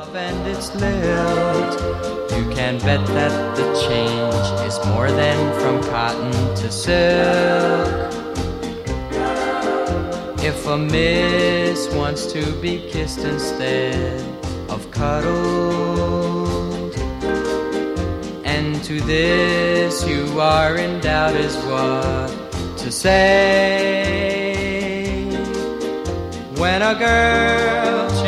and it's lilt. You can bet that the change is more than from cotton to silk. If a miss wants to be kissed instead of cuddled, and to this you are in doubt is what to say. When a girl